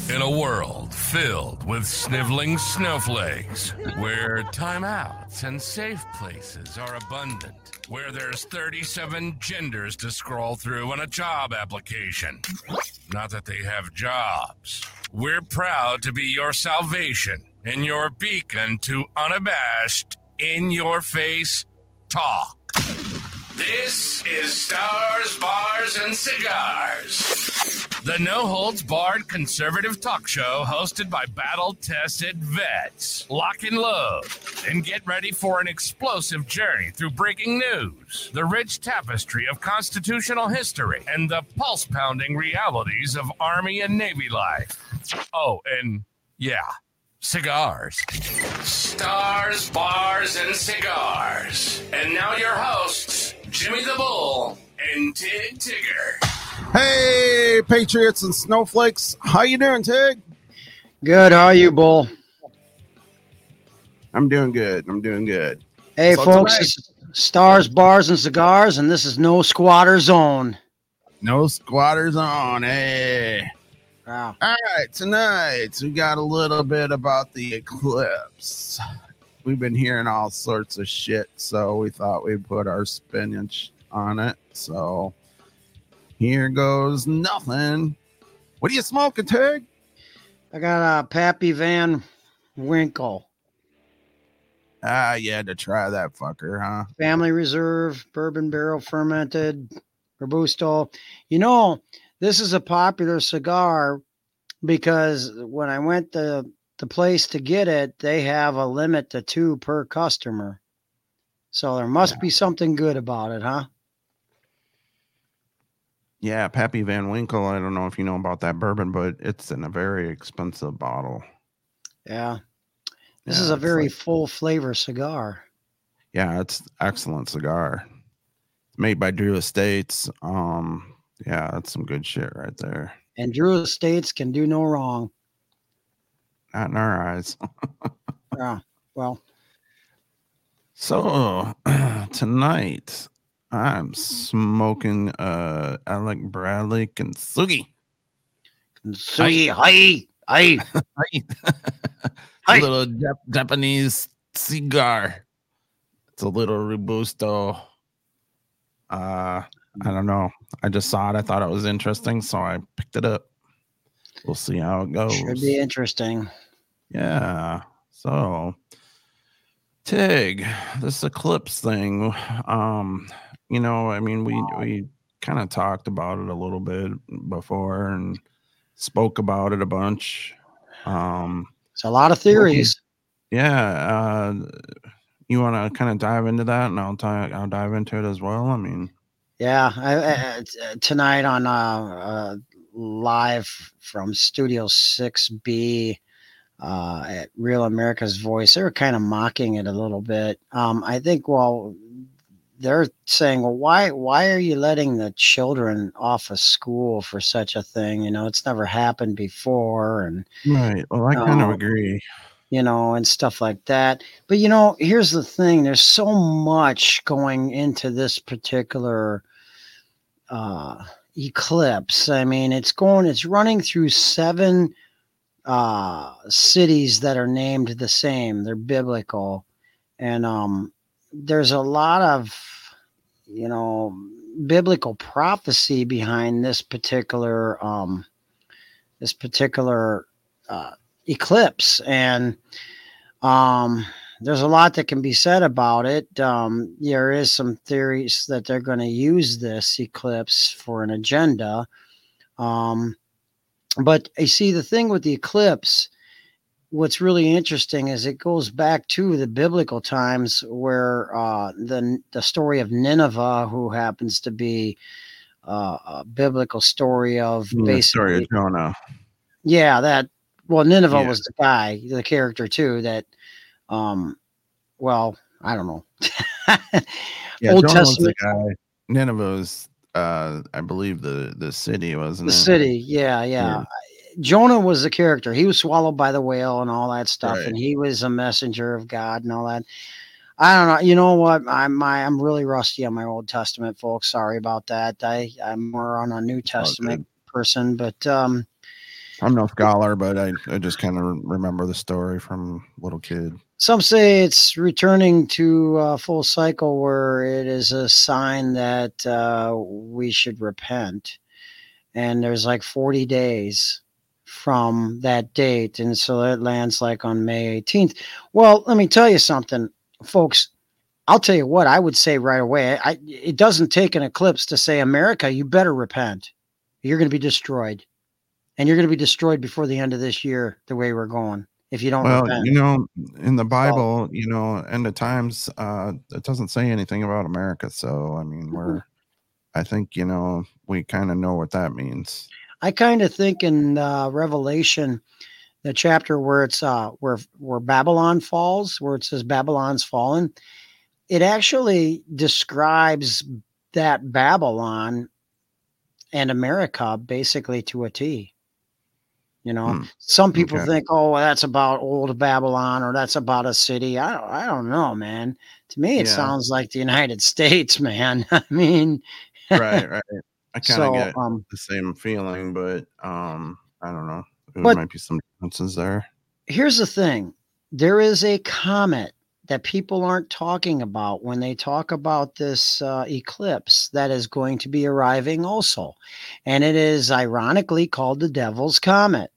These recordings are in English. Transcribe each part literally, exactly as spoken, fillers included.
In a world filled with sniveling snowflakes, where timeouts and safe places are abundant, where there's thirty-seven genders to scroll through and a job application. Not that they have jobs. We're proud to be your salvation and your beacon to unabashed, in-your-face talk. This is Stars, Bars, and Cigars, the no-holds-barred conservative talk show hosted by battle-tested vets. Lock and load and get ready for an explosive journey through breaking news, the rich tapestry of constitutional history, and the pulse-pounding realities of Army and Navy life. Oh, and yeah, cigars. Stars, Bars, and Cigars. And now your hosts, Jimmy the Bull and Tig Tigger. Hey, Patriots and Snowflakes. How you doing, Tig? Good. How are you, Bull? I'm doing good. I'm doing good. Hey, so folks, tonight, this is Stars, Bars, and Cigars, and this is No Squatter Zone. No squatters on. Hey. Wow. All right, tonight we got a little bit about the eclipse. We've been hearing all sorts of shit, so we thought we'd put our spinach on it. So here goes nothing. What are you smoking, Tig? I got a Pappy Van Winkle. Ah, you had to try that fucker, huh? Family Reserve, bourbon barrel fermented, Robusto. You know, this is a popular cigar because when I went to the place to get it, they have a limit to two per customer. So there must Yeah. be something good about it, huh? Yeah, Pappy Van Winkle. I don't know if you know about that bourbon, but it's in a very expensive bottle. Yeah. This Yeah, is a it's very like- full flavor cigar. Yeah, it's excellent cigar. It's made by Drew Estates. Um, yeah, that's some good shit right there. And Drew Estates can do no wrong. Not in our eyes. Yeah. Well, So tonight I'm smoking uh Alec Bradley Kintsugi. Sugi, hi, hi. A Hi. little Jap- Japanese cigar. It's a little Robusto. Uh, I don't know. I just saw it. I thought it was interesting, so I picked it up. We'll see how it goes. Should be interesting. Yeah. So, Tig, this eclipse thing. Um, you know, I mean, we we kind of talked about it a little bit before and spoke about it a bunch. Um, It's a lot of theories. yeah. Uh, you want to kind of dive into that, and I'll dive I'll dive into it as well. I mean, Yeah. I, I, tonight on uh, uh, live from Studio six B uh, at Real America's Voice, they were kind of mocking it a little bit. Um, I think, well, they're saying, well, why why are you letting the children off of school for such a thing? You know, it's never happened before, and right. Well, I kind of No. agree. you know, and stuff like that. But, you know, here's the thing. There's so much going into this particular uh, eclipse. I mean, it's going, it's running through seven uh, cities that are named the same. They're biblical. And um, there's a lot of, you know, biblical prophecy behind this particular, um, this particular uh, eclipse. And um, there's a lot that can be said about it. Um, there is some theories that they're going to use this eclipse for an agenda. Um, but you see, the thing with the eclipse, what's really interesting is it goes back to the biblical times where uh, the the story of Nineveh, who happens to be uh, a biblical story of The basically, story of Jonah. yeah, that. Well, Nineveh Yeah. was the guy, the character too. That, um, well, I don't know. Yeah, Old Jonah was the Testament, guy. Nineveh was, uh, I believe, the the city, wasn't the it? city. Yeah, yeah. Jonah was the character. He was swallowed by the whale and all that stuff, Right. and he was a messenger of God and all that. I don't know. You know what? I'm my, I'm really rusty on my Old Testament, folks. Sorry about that. I I'm more on a New all Testament good. person, but um, I'm no scholar, but I, I just kind of remember the story from little kid. Some say it's returning to a full cycle where it is a sign that uh, we should repent. And there's like forty days from that date. And so it lands like on May eighteenth. Well, let me tell you something, folks. I'll tell you what I would say right away. I, it doesn't take an eclipse to say, America, you better repent. You're going to be destroyed. And you're going to be destroyed before the end of this year, the way we're going, if you don't Well, repent. you know, in the Bible, so, you know, end of times, uh, it doesn't say anything about America. So, I mean, we're, I think, you know, we kind of know what that means. I kind of think in uh, Revelation, the chapter where it's uh, where where Babylon falls, where it says Babylon's fallen, it actually describes that Babylon and America basically to a T. You know, hmm. some people okay. think, oh, well, that's about old Babylon or that's about a city. I don't, I don't know, man. To me, it yeah. sounds like the United States, man. I mean, right, right. I kind of so, get um, the same feeling, but um, I don't know. There but might be some differences there. Here's the thing. There is a comet that people aren't talking about when they talk about this uh, eclipse that is going to be arriving also. And it is ironically called the Devil's Comet.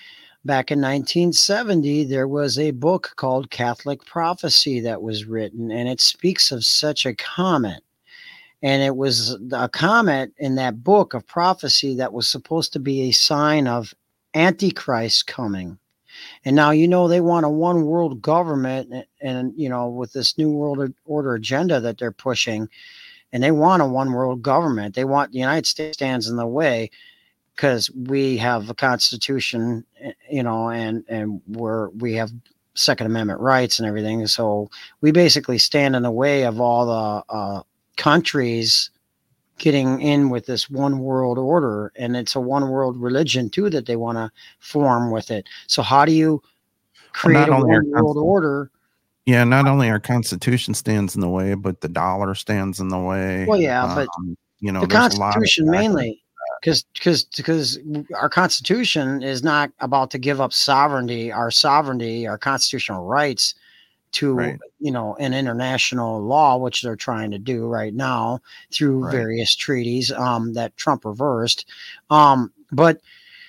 Back in nineteen seventy, there was a book called Catholic Prophecy that was written, and it speaks of such a comet. And it was a comet in that book of prophecy that was supposed to be a sign of Antichrist coming. And now, you know, they want a one world government and, and, you know, with this new world order agenda that they're pushing, and they want a one world government. They want the United States stands in the way because we have a constitution, you know, and, and we're, we have Second Amendment rights and everything. So we basically stand in the way of all the uh, countries getting in with this one world order, and it's a one world religion too that they want to form with it. So how do you create well, a one world order? Yeah, not only our Constitution stands in the way, but the dollar stands in the way. Well, yeah, um, but you know, the Constitution mainly, because because because our Constitution is not about to give up sovereignty, our sovereignty, our constitutional rights to, right. you know, an international law, which they're trying to do right now through right. various treaties um, that Trump reversed. Um, but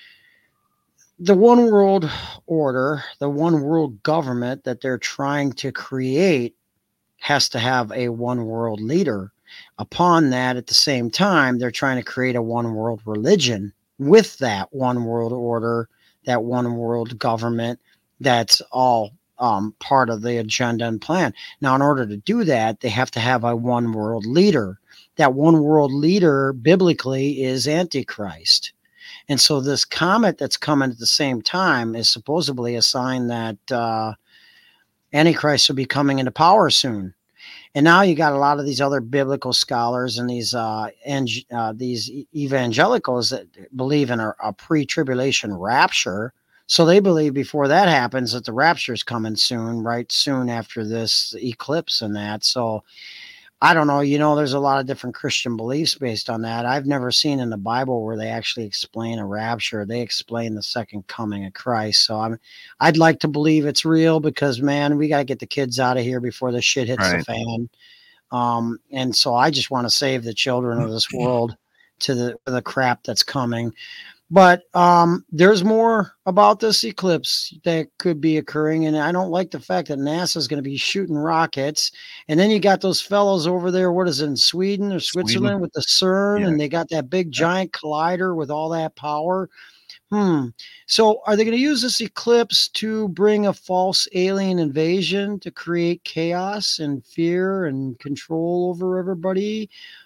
the one world order, the one world government that they're trying to create has to have a one world leader. Upon that, at the same time, they're trying to create a one world religion with that one world order, that one world government that's all Um, part of the agenda and plan. Now, in order to do that, they have to have a one world leader. That one world leader biblically is Antichrist. And so this comet that's coming at the same time is supposedly a sign that uh, Antichrist will be coming into power soon. And now you got a lot of these other biblical scholars and these uh, eng- uh, these evangelicals that believe in a, a pre-tribulation rapture. So they believe before that happens that the rapture is coming soon, right? Soon after this eclipse and that. So I don't know, you know, there's a lot of different Christian beliefs based on that. I've never seen in the Bible where they actually explain a rapture. They explain the second coming of Christ. So I'm, I'd like to believe it's real because, man, we got to get the kids out of here before the shit hits right. the fan. Um, and so I just want to save the children of this world to the, to the crap that's coming. But um, there's more about this eclipse that could be occurring. And I don't like the fact that NASA is going to be shooting rockets. And then you got those fellows over there, what is it, in Sweden or Switzerland Sweden. with the CERN, yeah. and they got that big giant collider with all that power. Hmm. So are they going to use this eclipse to bring a false alien invasion to create chaos and fear and control over everybody?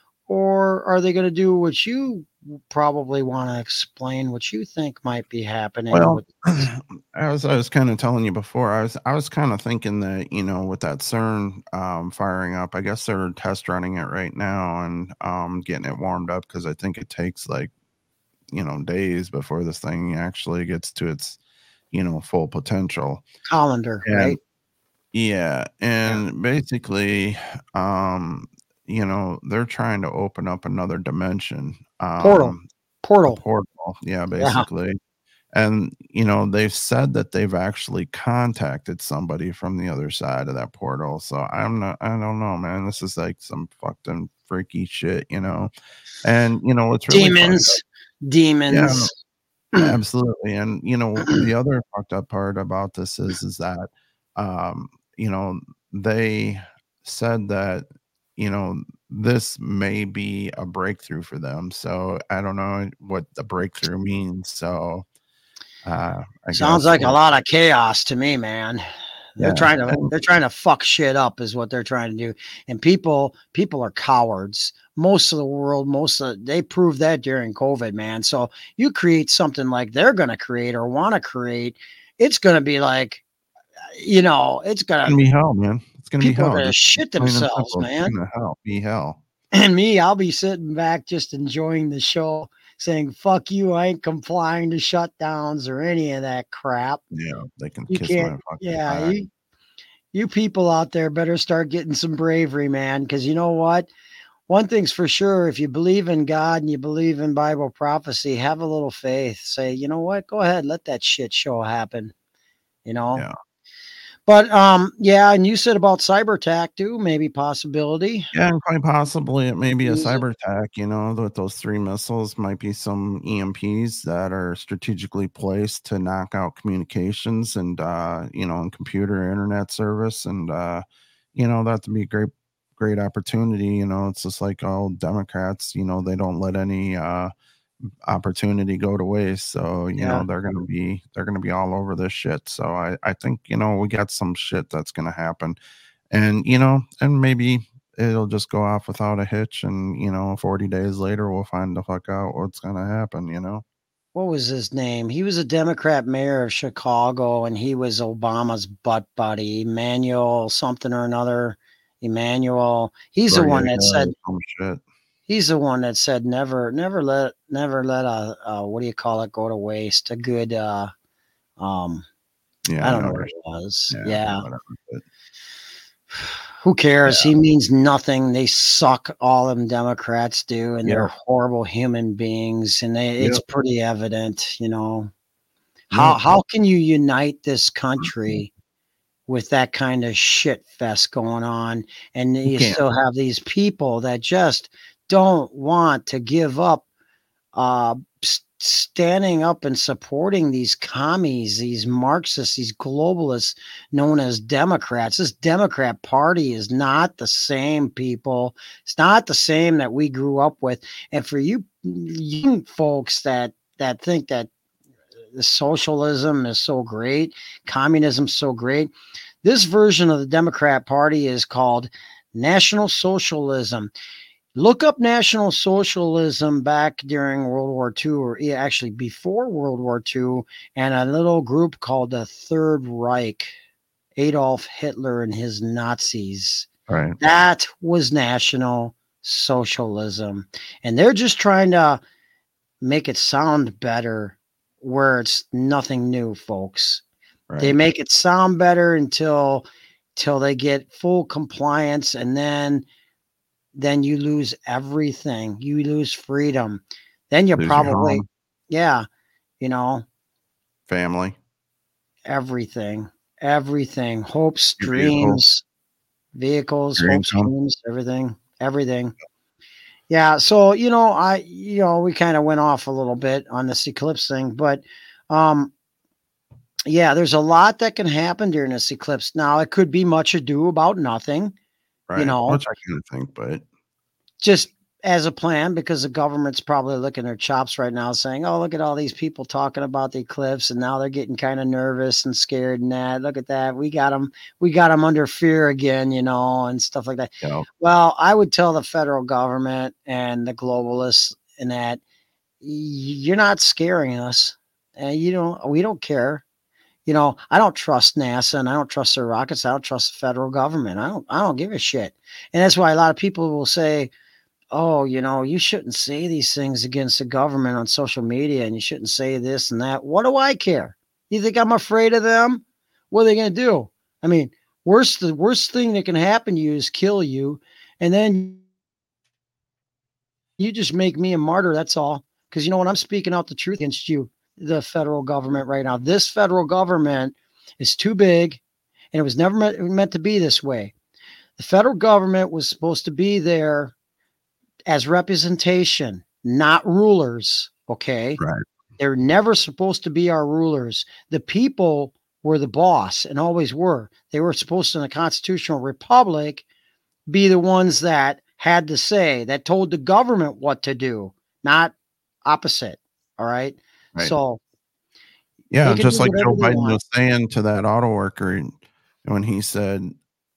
Or are they going to do what you probably want to explain, what you think might be happening? Well, with- I was I was kind of telling you before. I was I was kind of thinking that, you know, with that CERN um, firing up, I guess they're test running it right now and um, getting it warmed up because I think it takes like, you know, days before this thing actually gets to its, you know, full potential. Colander, and, right? Yeah, and yeah. basically. Um, you know, they're trying to open up another dimension. Um, portal. Portal. Portal. Yeah, basically. Yeah. And, you know, they've said that they've actually contacted somebody from the other side of that portal. So I'm not, I don't know, man. This is like some fucking freaky shit, you know? And, you know, it's really demons, demons. Yeah, absolutely. And, you know, the other fucked up part about this is, is that, um, you know, they said that, you know, this may be a breakthrough for them. So I don't know what the breakthrough means. So, uh, I Sounds guess like we'll, a lot of chaos to me, man. They're yeah. trying to And, they're trying to fuck shit up is what they're trying to do. And people people are cowards. Most of the world, most of they proved that during COVID, man. So you create something like they're gonna create or want to create, it's gonna be like, you know, it's it's gonna gonna be hell, man. It's gonna be people are hell. gonna Just shit plain and themselves, simple. It's man. gonna hell be hell. And me, I'll be sitting back just enjoying the show, saying, fuck you, I ain't complying to shutdowns or any of that crap. Yeah, they can You kiss my can't, fucking yeah, back. you, you people out there better start getting some bravery, man. Because you know what? One thing's for sure, if you believe in God and you believe in Bible prophecy, have a little faith. Say, you know what? Go ahead, let that shit show happen. You know? Yeah. But um, yeah, and you said about cyber attack too, maybe possibility. Yeah, and quite possibly it may be a Use it. cyber attack, you know, with those three missiles might be some E M Ps that are strategically placed to knock out communications and uh, you know, and computer internet service. And uh, you know, that'd be a great great opportunity. You know, it's just like all Democrats, you know, they don't let any uh opportunity go to waste. So, you Yeah. know, they're gonna be they're gonna be all over this shit. So I, I think, you know, we got some shit that's gonna happen. And, you know, and maybe it'll just go off without a hitch. And, you know, forty days later we'll find the fuck out what's gonna happen, you know. What was his name? He was a Democrat mayor of Chicago, and he was Obama's butt buddy, Emmanuel something or another. Emmanuel. He's the one that Noriega or said some shit. he's the one that said never, never let, never let a, uh, what do you call it, go to waste. A good, uh, um, Yeah, I I don't know. know what Right. it was. Yeah, Yeah. whatever. But Who cares? yeah, He means nothing. They suck. All them Democrats do, and they're yep, horrible human beings. And they, it's yep, pretty evident, you know. How yep. how can you unite this country with that kind of shit fest going on, and You you can't. still have these people that just don't want to give up uh s- standing up and supporting these commies, these Marxists, these globalists known as Democrats. This Democrat Party is not the same, people. It's not the same that we grew up with. And for you young folks that that think that the socialism is so great, communism so great. This version of the Democrat Party is called National Socialism. Look up National Socialism back during World War Two, or actually before World War Two, and a little group called the Third Reich, Adolf Hitler and his Nazis. Right. That was National Socialism. And they're just trying to make it sound better where it's nothing new, folks. Right. They make it sound better until till they get full compliance, and then then you lose everything. You lose freedom. Then you Lose your probably, home, yeah, you know, family, everything, everything, hopes, your vehicle, dreams, vehicles, your hopes, income. dreams, everything, everything. Yeah. So, you know, I, you know, we kind of went off a little bit on this eclipse thing, but, um, yeah, there's a lot that can happen during this eclipse. Now, it could be much ado about nothing, you Right. know, Which I kind of think, but just as a plan, because the government's probably licking their chops right now saying, oh, look at all these people talking about the eclipse, and now they're getting kind of nervous and scared and that. Look at that. We got them. We got them under fear again, you know, and stuff like that. you know, Well, I would tell the federal government and the globalists in that you're not scaring us. And you don't, we don't care. You know, I don't trust NASA and I don't trust their rockets. I don't trust the federal government. I don't, I don't give a shit. And that's why a lot of people will say, oh, you know, you shouldn't say these things against the government on social media, and you shouldn't say this and that. What do I care? You think I'm afraid of them? What are they going to do? I mean, worst, the worst thing that can happen to you is kill you. And then you just make me a martyr. That's all. Because you know what? I'm speaking out the truth against you. the federal government right now. This federal government is too big, and it was never meant, meant to be this way. The federal government was supposed to be there as representation, not rulers. Okay. Right. They're never supposed to be our rulers. The people were the boss and always were. They were supposed to, in a constitutional republic, be the ones that had to say, that told the government what to do, not opposite. All right. Right. So, yeah, just like Joe Biden want. was saying to that auto worker when he said,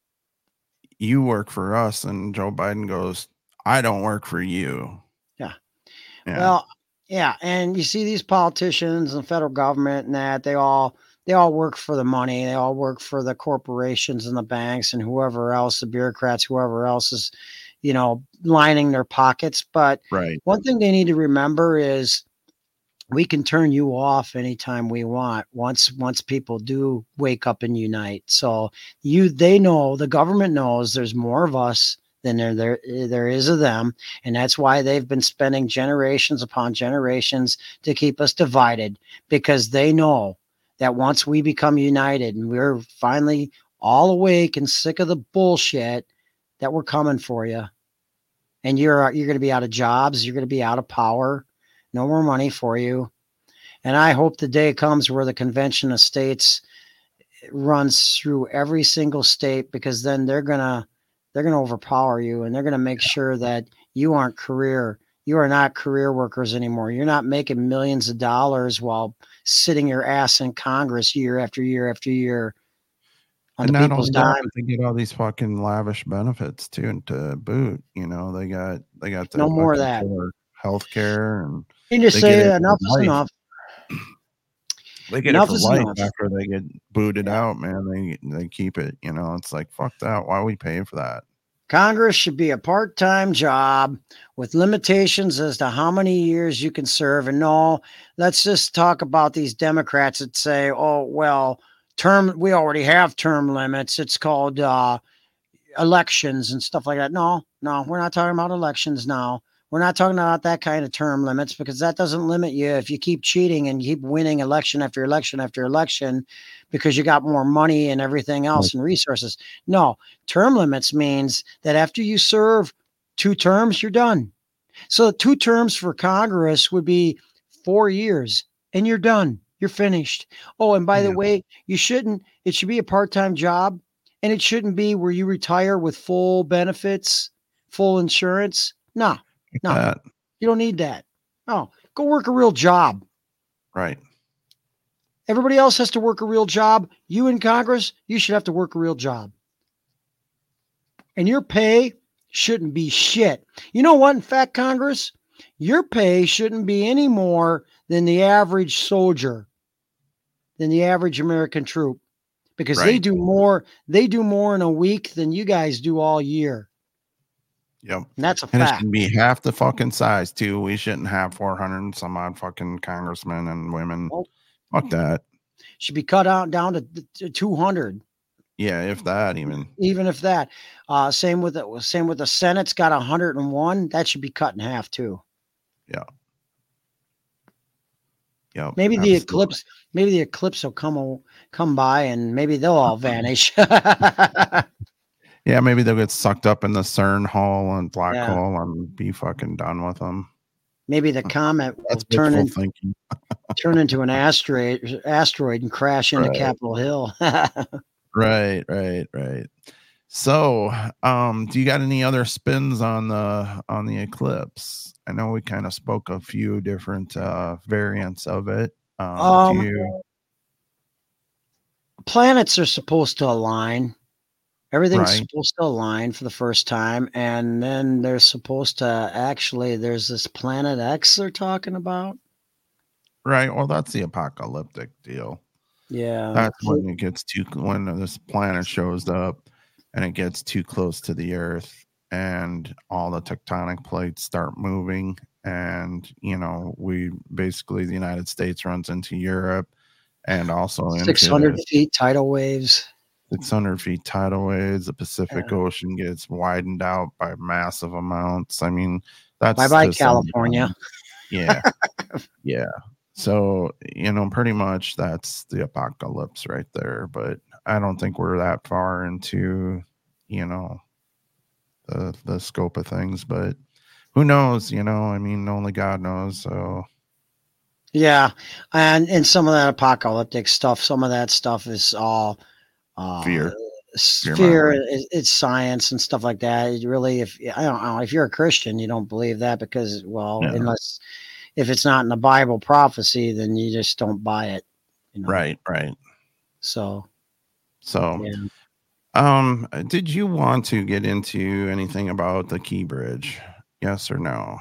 you work for us, and Joe Biden goes, I don't work for you. Yeah. yeah. Well, yeah. And you see these politicians and federal government and that they all, they all work for the money. They all work for the corporations and the banks and whoever else, the bureaucrats, whoever else is, you know, lining their pockets. But right. one thing they need to remember is we can turn you off anytime we want. Once, once people do wake up and unite. So you, they know, the government knows there's more of us than there, there, there is of them. And that's why they've been spending generations upon generations to keep us divided, because they know that once we become united and we're finally all awake and sick of the bullshit, that we're coming for you. And you're, you're going to be out of jobs. You're going to be out of power. No more money for you. And I hope the day comes where the Convention of States runs through every single state, because then they're going to, they're going to overpower you, and they're going to make sure that you aren't career. You are not career workers anymore. You're not making millions of dollars while sitting your ass in Congress year after year after year on and the not people's only that, dime. but they get all these fucking lavish benefits too, and to boot, you know, they got they got the No more of that. health care, and You just they say get it enough for is life. enough. They get Enough it is for life enough. after they get booted out, man. They they keep it, you know. It's like, fuck that. Why are we paying for that? Congress should be a part-time job with limitations as to how many years you can serve. And no, let's just talk about these Democrats that say, oh, well, term, we already have term limits. It's called uh, elections and stuff like that. No, no, we're not talking about elections now. We're not talking about that kind of term limits, because that doesn't limit you if you keep cheating and keep winning election after election after election because you got more money and everything else and resources. No, term limits means that after you serve two terms, you're done. So two terms for Congress would be four years and you're done. You're finished. Oh, and by the Yeah. way, you shouldn't, it should be a part-time job, and it shouldn't be where you retire with full benefits, full insurance. No. No, That. you don't need that. No, go work a real job. Right. Everybody else has to work a real job. You in Congress, you should have to work a real job. And your pay shouldn't be shit. You know what? In fact, Congress, your pay shouldn't be any more than the average soldier, than the average American troop, because they Right. do more, they do more in a week than you guys do all year. Yep. And that's a And it fact. should be half the fucking size too. We shouldn't have four hundred and some odd fucking congressmen and women. Nope. Fuck that. Should be cut out down to, to two hundred. Yeah, if that even. Even if that, uh, same with the same with the Senate's got one hundred and one. That should be cut in half too. Yeah. Yep. Maybe the absolutely. eclipse, maybe the eclipse will come o- come by, and maybe they'll all vanish. Yeah, maybe they'll get sucked up in the CERN hole and black Yeah. hole and be fucking done with them. Maybe the comet will That's turn wishful in, thinking. turn into an asteroid asteroid and crash into Right. Capitol Hill. Right, right, right. So, um, do you got any other spins on the on the eclipse? I know we kind of spoke a few different uh variants of it. Um, Um, do you, Planets are supposed to align. Everything's Right. supposed to align for the first time, and then they're supposed to actually. There's this Planet X they're talking about. right? Well, that's the apocalyptic deal. Yeah, That's when it gets too when this planet shows up and it gets too close to the Earth, and all the tectonic plates start moving, and you know, we basically the United States runs into Europe and also into six hundred feet tidal waves. six hundred feet tidal waves. The Pacific Yeah. Ocean gets widened out by massive amounts. I mean, that's Bye bye, just California. Yeah. Yeah. So, you know, pretty much that's the apocalypse right there. But I don't think we're that far into, you know, the the scope of things. But who knows? You know, I mean, only God knows. So Yeah, and and some of that apocalyptic stuff, some of that stuff is all uh fear, fear sphere. mongering. It, it's science and stuff like that. It really, if I don't know, if you're a Christian, you don't believe that because, well, Yeah. unless if it's not in the Bible prophecy, then you just don't buy it. You know. Right, right. So, So, yeah. um, did you want to get into anything about the Key Bridge? Yes or no?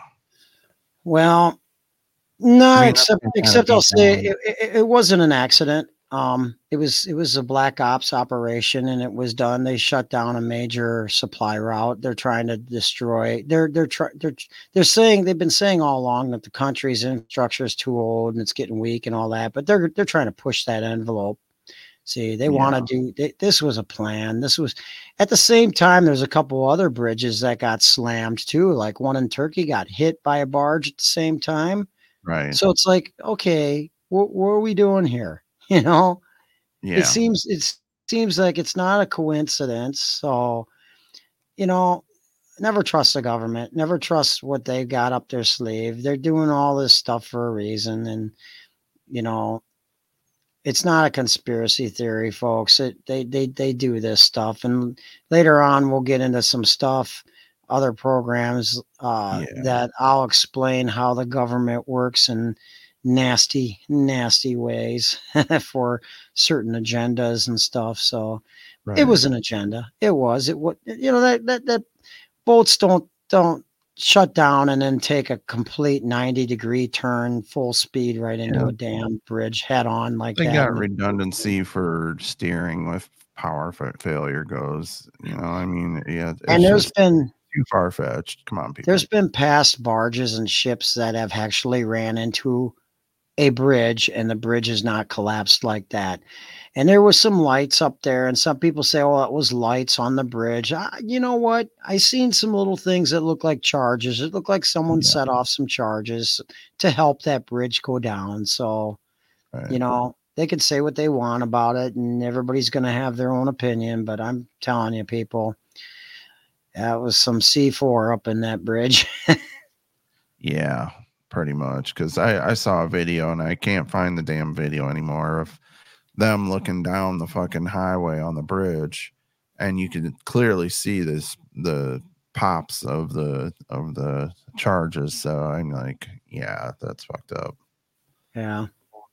Well, no, I mean, except that's been kinda except I'll beat say down. it, it, it wasn't an accident. Um, it was it was a black ops operation, and it was done. They shut down a major supply route. They're trying to destroy. They're they're trying. They're they're saying they've been saying all along that the country's infrastructure is too old and it's getting weak and all that. But they're they're trying to push that envelope. See, they want Yeah. to do. They, this was a plan. This was at the same time. There's a couple other bridges that got slammed too. Like one in Turkey got hit by a barge at the same time. Right. So it's like, okay, what, what are we doing here? You know, it Yeah. seems it seems like it's not a coincidence. So, you know, never trust the government. Never trust what they've got up their sleeve. They're doing all this stuff for a reason, and you know, it's not a conspiracy theory, folks. It, they they they do this stuff, and later on we'll get into some stuff, other programs uh, Yeah. that I'll explain how the government works in nasty, nasty ways for certain agendas and stuff. So it Right. was an agenda. It was. It was. You know that that that boats don't don't shut down and then take a complete ninety degree turn full speed right into Yeah. a damn bridge head on like They that. got And redundancy for steering if power fa failure goes, you know, I mean, yeah, and it's there's just been too far-fetched. Come on, people. there's been past barges and ships that have actually ran into a bridge and the bridge is not collapsed like that. And there was some lights up there, and some people say, "Oh, it was lights on the bridge." I, you know what? I seen some little things that look like charges. It looked like someone Yeah. set off some charges to help that bridge go down. So, you Right. know, they can say what they want about it, and everybody's going to have their own opinion. But I'm telling you, people, that was some C four up in that bridge. Yeah, pretty much. Because I I saw a video, and I can't find the damn video anymore of them looking down the fucking highway on the bridge, and you can clearly see this the pops of the of the charges. So I'm like, yeah, that's fucked up. Yeah.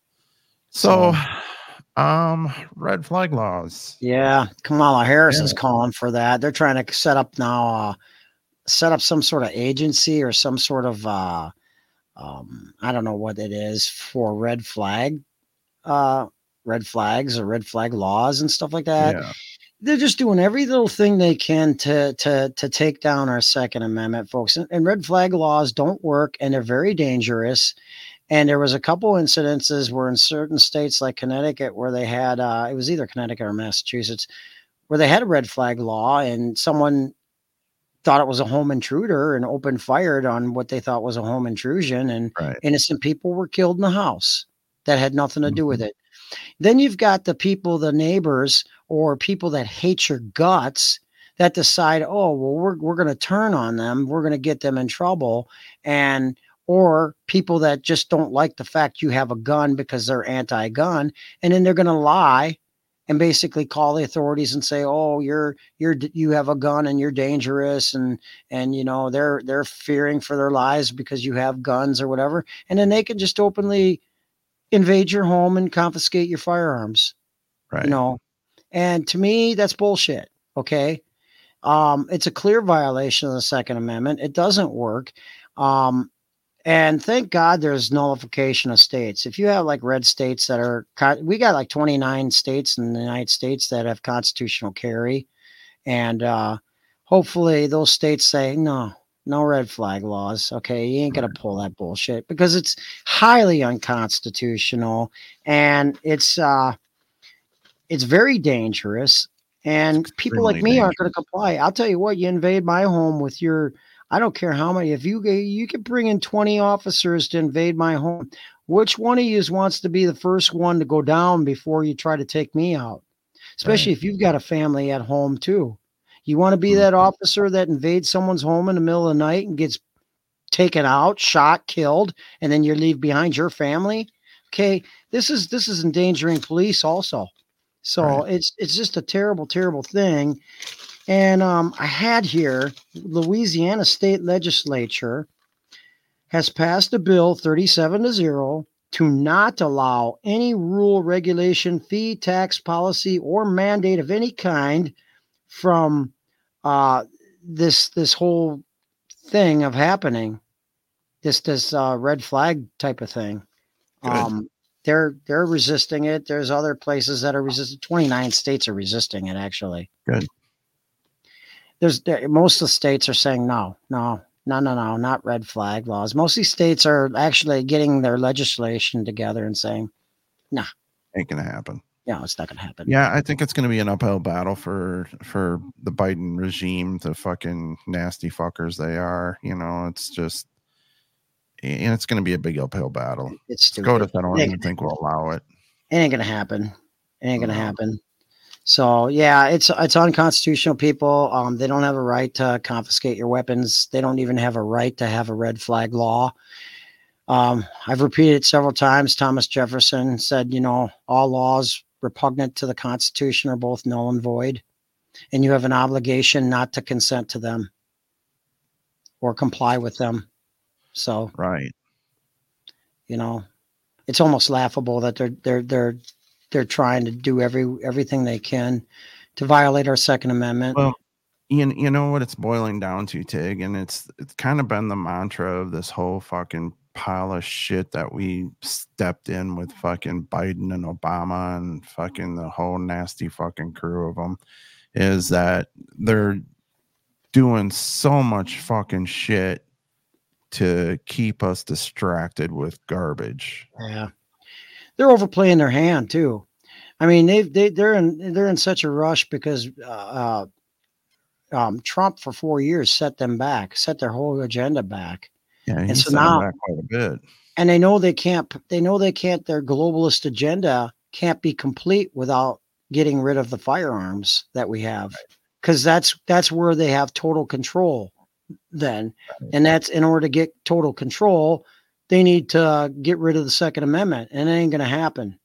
So, So, um, red flag laws. yeah, Kamala Harris Yeah. is calling for that. They're trying to set up now, uh, set up some sort of agency or some sort of, uh, um, I don't know what it is for red flag, uh, red flags or red flag laws and stuff like that. Yeah. They're just doing every little thing they can to to to take down our Second Amendment, folks. And, and red flag laws don't work, and they're very dangerous. And there was a couple incidences where in certain states like Connecticut, where they had uh, it was either Connecticut or Massachusetts, where they had a red flag law, and someone thought it was a home intruder and opened fired on what they thought was a home intrusion, and Right. innocent people were killed in the house that had nothing to do with Mhm. it. Then you've got the people, the neighbors, or people that hate your guts that decide, oh, well, we're we're going to turn on them, we're going to get them in trouble, and or people that just don't like the fact you have a gun because they're anti-gun, and then they're going to lie and basically call the authorities and say, oh, you're you're you have a gun and you're dangerous, and and you know they're they're fearing for their lives because you have guns or whatever, and then they can just openly invade your home and confiscate your firearms, you Right. know. And to me, that's bullshit. Okay. Um, it's a clear violation of the Second Amendment. It doesn't work. Um, and thank God there's nullification of states. If you have like red states that are, we got like twenty-nine states in the United States that have constitutional carry. And uh, hopefully those states say, no, no red flag laws. Okay. You ain't going to pull that bullshit because it's highly unconstitutional, and it's, uh, it's very dangerous. And people like Extremely me aren't going to dangerous. comply. I'll tell you what, you invade my home with your, I don't care how many. If you you could bring in twenty officers to invade my home, which one of you wants to be the first one to go down before you try to take me out? Especially Right. if you've got a family at home too. You want to be Mhm. that officer that invades someone's home in the middle of the night and gets taken out, shot, killed, and then you leave behind your family? Okay, this is this is endangering police also. So Right. it's it's just a terrible, terrible thing. And um, I had here Louisiana State Legislature has passed a bill thirty-seven to zero to not allow any rule, regulation, fee, tax, policy, or mandate of any kind from uh, this this whole thing of happening. This this uh, red flag type of thing. Good. Um, they're they're resisting it. There's other places that are resisting. twenty-nine states are resisting it. Actually, Good. there's there, most of the states are saying no, no, no, no, no, not red flag laws. Most of these states are actually getting their legislation together and saying, nah, Ain't gonna happen. yeah, it's not going to happen. Yeah, I think it's going to be an uphill battle for for the Biden regime, the fucking nasty fuckers they are. You know, it's just, and it's going to be a big uphill battle. It's stupid. SCOTUS, I don't It even think will allow it. It ain't going to happen. It ain't going to No. happen. So yeah, it's it's unconstitutional, people. Um, they don't have a right to confiscate your weapons. They don't even have a right to have a red flag law. Um, I've repeated it several times. Thomas Jefferson said, you know, all laws repugnant to the Constitution are both null and void, and you have an obligation not to consent to them or comply with them. So, Right. you know, it's almost laughable that they're they're they're they're trying to do every everything they can to violate our Second Amendment. Well, you, you know what it's boiling down to, Tig, and it's it's kind of been the mantra of this whole fucking pile of shit that we stepped in with fucking Biden and Obama and fucking the whole nasty fucking crew of them, is that they're doing so much fucking shit to keep us distracted with garbage. Yeah, they're overplaying their hand too. I mean, they they they're in they're in such a rush because uh, uh, um, Trump for four years set them back, set their whole agenda back. Yeah, And he's so set them now- back quite a bit. And they know they can't. They know they can't. Their globalist agenda can't be complete without getting rid of the firearms that we have, because that's that's where they have total control. Then, and that's in order to get total control, they need to get rid of the Second Amendment, and it ain't going to happen.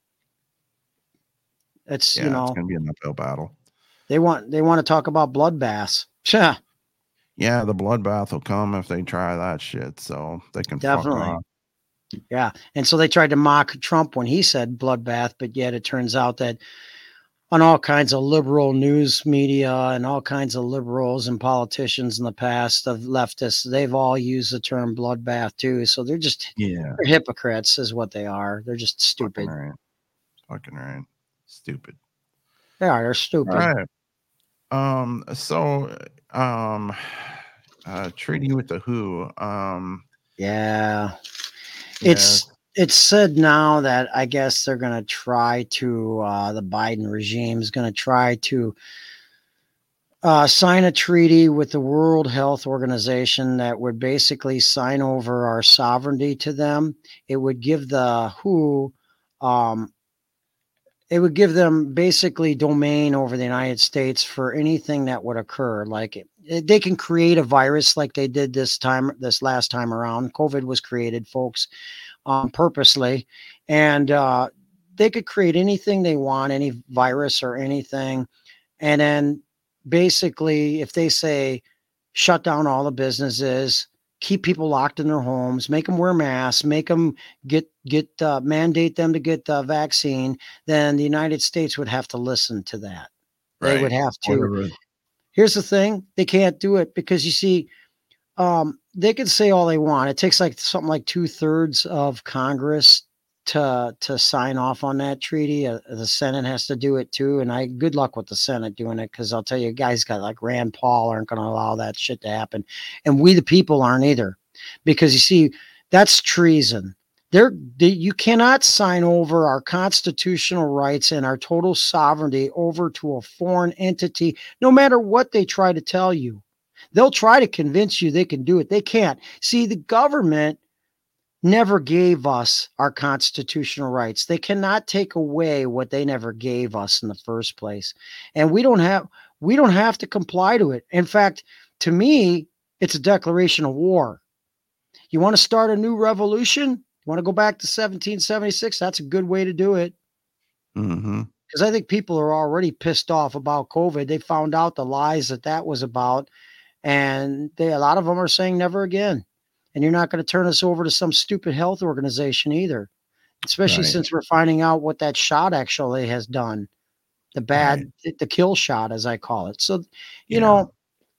It's Yeah, you it's know gonna be an uphill battle. they want they want to talk about bloodbaths. Yeah, Yeah, the bloodbath will come if they try that shit. So they can Definitely. fuck off. yeah. And so they tried to mock Trump when he said bloodbath, but yet it turns out that on all kinds of liberal news media and all kinds of liberals and politicians in the past of leftists, they've all used the term bloodbath too. So they're just Yeah, they're hypocrites, is what they are. They're just stupid. fucking right. Fucking right. Stupid. They are. They're stupid. All right. Um. So, um, uh, treaty with the W H O. Um. Yeah. yeah, It's it's said now that I guess they're going to try to uh, the Biden regime is going to try to uh, sign a treaty with the World Health Organization that would basically sign over our sovereignty to them. It would give the W H O, um, it would give them basically domain over the United States for anything that would occur. Like it, it- they can create a virus like they did this time, this last time around. COVID was created, folks, um, purposely, and uh, they could create anything they want, any virus or anything, and then basically, if they say shut down all the businesses, keep people locked in their homes, make them wear masks, make them get get uh, mandate them to get the vaccine, then the United States would have to listen to that. They would right. have to. Whatever. Here's the thing: they can't do it because you see, um, they can say all they want. It takes like something like two thirds of Congress to to sign off on that treaty. Uh, the Senate has to do it too, and I good luck with the Senate doing it, because I'll tell you, guys got like Rand Paul aren't going to allow that shit to happen, and we the people aren't either, because you see, that's treason. There, they, you cannot sign over our constitutional rights and our total sovereignty over to a foreign entity, no matter what they try to tell you. They'll try to convince you they can do it. They can't. See, the government never gave us our constitutional rights. They cannot take away what they never gave us in the first place. And we don't have we don't have to comply to it. In fact, to me, it's a declaration of war. You want to start a new revolution? You want to go back to seventeen seventy-six? That's a good way to do it. Mm-hmm. Because I think people are already pissed off about COVID. They found out the lies that that was about. And they, a lot of them are saying never again. And you're not going to turn us over to some stupid health organization either, especially Right. since we're finding out what that shot actually has done. The bad, Right. the kill shot, as I call it. So, you Yeah. know,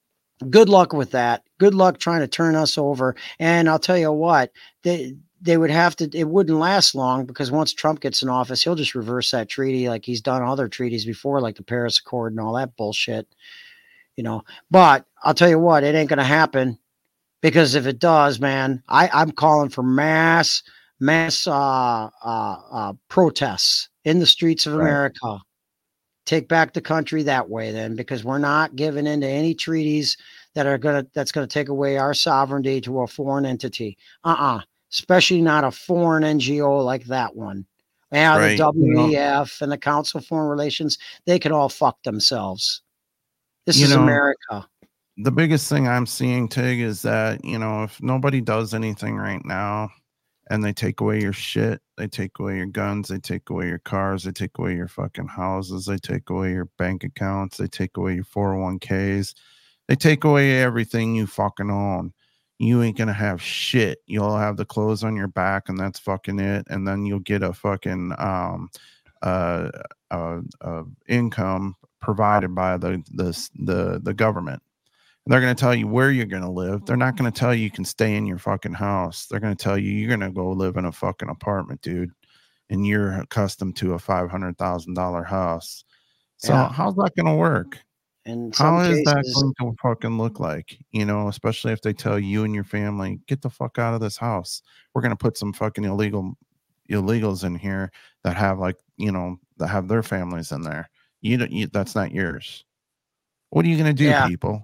good luck with that. Good luck trying to turn us over. And I'll tell you what, they, they would have to, it wouldn't last long because once Trump gets in office, he'll just reverse that treaty like he's done other treaties before, like the Paris Accord and all that bullshit, you know. But I'll tell you what, it ain't going to happen. Because if it does, man, I, I'm calling for mass, mass uh, uh, uh, protests in the streets of Right. America. Take back the country that way, then, because we're not giving into any treaties that are gonna that's gonna take away our sovereignty to a foreign entity. Uh-uh. Especially not a foreign N G O like that one. Yeah, Right. the You W know, E F and the Council of Foreign Relations, they could all fuck themselves. This you is know, America. the biggest thing I'm seeing, Tig, is that, you know, if nobody does anything right now and they take away your shit, they take away your guns, they take away your cars, they take away your fucking houses, they take away your bank accounts, they take away your four oh one k's, they take away everything you fucking own. You ain't gonna have shit. You'll have the clothes on your back and that's fucking it. And then you'll get a fucking um uh uh, uh income provided by the the the, the government. They're going to tell you where you're going to live. They're not going to tell you you can stay in your fucking house. They're going to tell you you're going to go live in a fucking apartment, dude. And you're accustomed to a five hundred thousand dollars house. So Yeah. how's that going to work? In some How is that cases, going to fucking look like? You know, especially if they tell you and your family, get the fuck out of this house. We're going to put some fucking illegal illegals in here that have like, you know, that have their families in there. You don't, you, that's not yours. What are you going to do, yeah. people?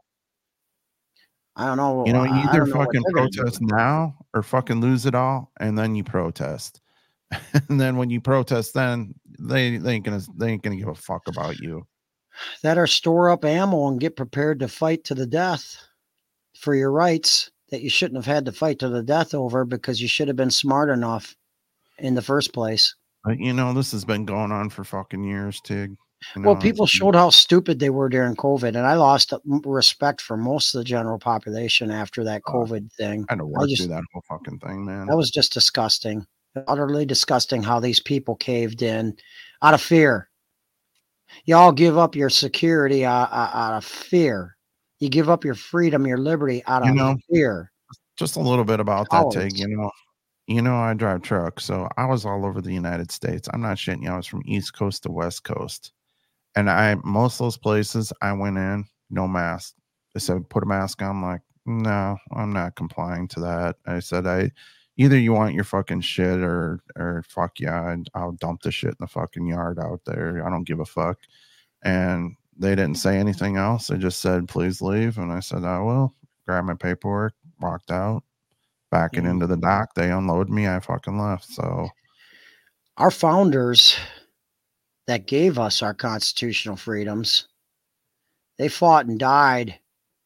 I don't know. You know, you I, I either don't know what fucking they're gonna do. protest now or fucking lose it all, and then you protest. And then when you protest, then they, they ain't gonna they ain't gonna give a fuck about you. That or store up ammo and get prepared to fight to the death for your rights that you shouldn't have had to fight to the death over because you should have been smart enough in the first place. But you know, this has been going on for fucking years, Tig. You know, Well, people showed how stupid they were during COVID, and I lost respect for most of the general population after that COVID uh, thing. I had to work through that whole fucking thing, man. That was just disgusting, utterly disgusting how these people caved in out of fear. You all give up your security out, out of fear. You give up your freedom, your liberty out you of know, fear. Just a little bit about Cowards. that, Tig. You know, you know, I drive trucks, so I was all over the United States. I'm not shitting you. I was from East Coast to West Coast. And I, most of those places I went in, no mask. They said, put a mask on. I'm like, no, I'm not complying to that. I said, I, either you want your fucking shit or, or fuck yeah, and I'll dump the shit in the fucking yard out there. I don't give a fuck. And they didn't say anything else. They just said, please leave. And I said, I will. Grabbed my paperwork, walked out, backing mm-hmm. into the dock. They unloaded me. I fucking left. So our founders that gave us our constitutional freedoms, they fought and died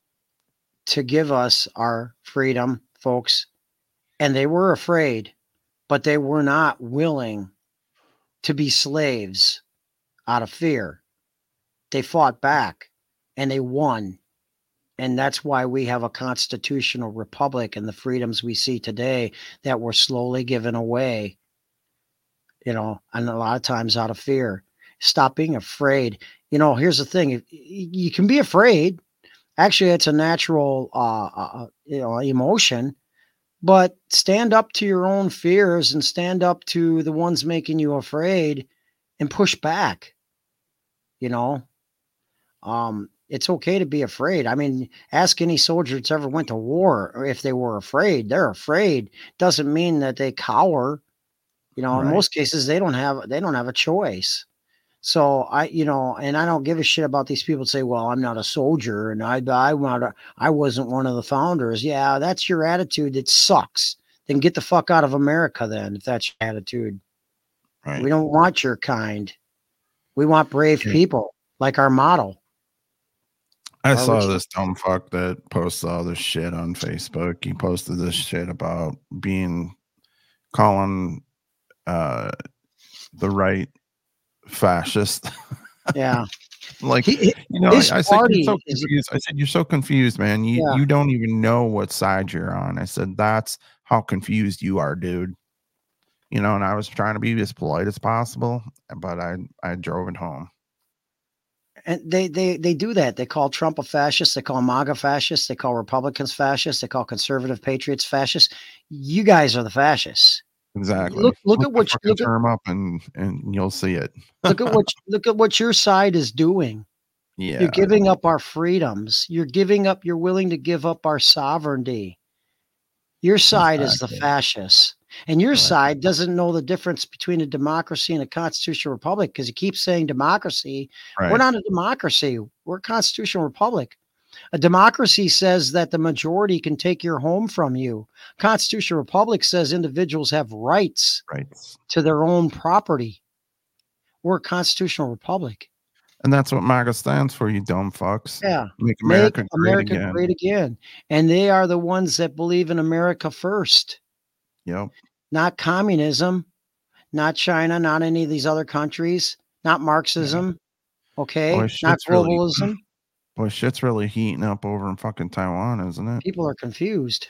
to give us our freedom, folks. And they were afraid, but they were not willing to be slaves out of fear. They fought back and they won. And that's why we have a constitutional republic and the freedoms we see today that were slowly given away, you know, and a lot of times out of fear. Stop being afraid. You know, here's the thing. You can be afraid. Actually, it's a natural, uh, uh, you know, emotion. But stand up to your own fears and stand up to the ones making you afraid and push back. You know, um, it's okay to be afraid. I mean, ask any soldier that's ever went to war or if they were afraid. They're afraid. Doesn't mean that they cower. You know, right. In most cases, they don't have they don't have a choice. So I, you know, and I don't give a shit about these people that say, well, I'm not a soldier and I, I want to, I wasn't one of the founders. Yeah, that's your attitude. It sucks. Then get the fuck out of America then, if that's your attitude. Right. We don't want your kind. We want brave Yeah. people like our model. I Or saw which- this dumb fuck that posts all this shit on Facebook. He posted this shit about being calling uh the right fascist. Yeah. Like, He- you know, his I, I said party you're so is- confused. I said you're so confused, man. You Yeah. you don't even know what side you're on. I said that's how confused you are, dude. You know, and I was trying to be as polite as possible, but I I drove it home. And they, they, they do that. They call Trump a fascist. They call MAGA fascists. They call Republicans fascists. They call conservative patriots fascists. You guys are the fascists. Exactly. Look- look at the what you- fucking look at- term up and and you'll see it. Look at what look at what your side is doing. Yeah. You're giving up our freedoms. You're giving up. You're willing to give up our sovereignty. Your side is the Exactly. fascists, and your Right. side doesn't know the difference between a democracy and a constitutional republic because you keep saying democracy. Right. We're not a democracy. We're a constitutional republic. A democracy says that the majority can take your home from you. Constitutional republic says individuals have rights Right. to their own property. We're a constitutional republic. And that's what MAGA stands for, you dumb fucks. Yeah. Make America Make great America again. great again. And they are the ones that believe in America first, Yep. not communism, not China, not any of these other countries, not Marxism. Okay. Boy, Not shit's really- globalism. Boy, shit's really heating up over in fucking Taiwan, isn't it? People are confused.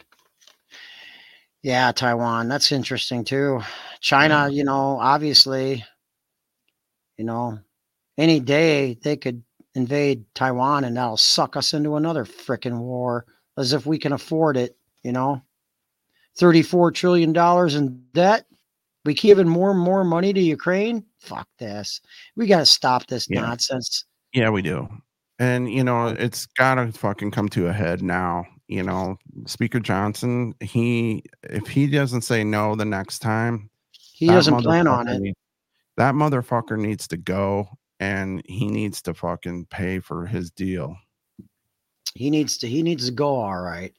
Yeah, Taiwan. That's interesting too. China, you know, obviously, you know, any day they could invade Taiwan and that'll suck us into another freaking war as if we can afford it, you know. thirty-four trillion dollars in debt. We giving more and more money to Ukraine. Fuck this. We got to stop this Yeah. nonsense. Yeah, we do. And you know, it's gotta fucking come to a head now. You know, Speaker Johnson, he if he doesn't say no the next time, He that doesn't plan on motherfucker it. need- that motherfucker needs to go and he needs to fucking pay for his deal. He needs to he needs to go all right.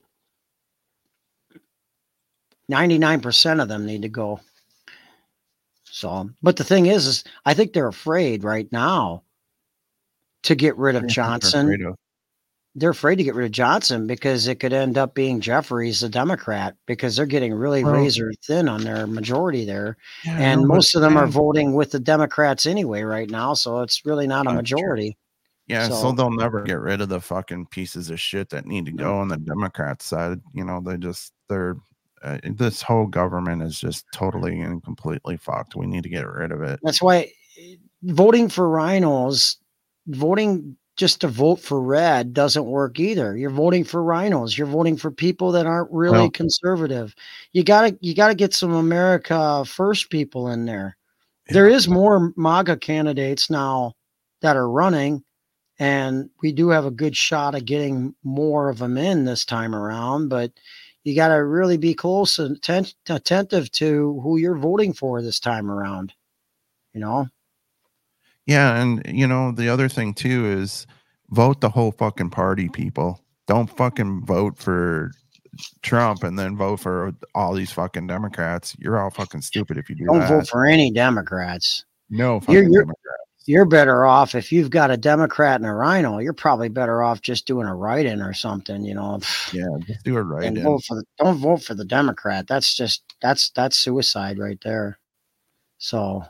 ninety-nine percent of them need to go. So, but the thing is, is I think they're afraid right now to get rid of They're Johnson. afraid of- They're afraid to get rid of Johnson because it could end up being Jeffries, the Democrat, because they're getting really Well- razor thin on their majority there. Yeah, And no, but most of them are man, voting with the Democrats anyway right now. So it's really not a That's true. majority. Yeah, so, So- they'll never get rid of the fucking pieces of shit that need to No. go on the Democrat side. You know, they just they're uh, this whole government is just totally and completely fucked. We need to get rid of it. That's why eh, voting for rhinos, voting just to vote for red doesn't work either. You're voting for rhinos. You're voting for people that aren't really Well- conservative. You gotta you gotta get some America first people in there. There is more MAGA candidates now that are running, and we do have a good shot of getting more of them in this time around, but you got to really be close and atten- attentive to who you're voting for this time around. You know, Yeah, and you know the other thing too is vote the whole fucking party, people. Don't fucking vote for Trump and then vote for all these fucking Democrats. You're all fucking stupid if you do don't that. vote for any Democrats. no fucking you're- Democrats. You're better off if you've got a Democrat and a rhino. You're probably better off just doing a write-in or something. You know, Yeah, just do it right. and in. vote for the, don't vote for the Democrat. That's just that's that's suicide right there. So,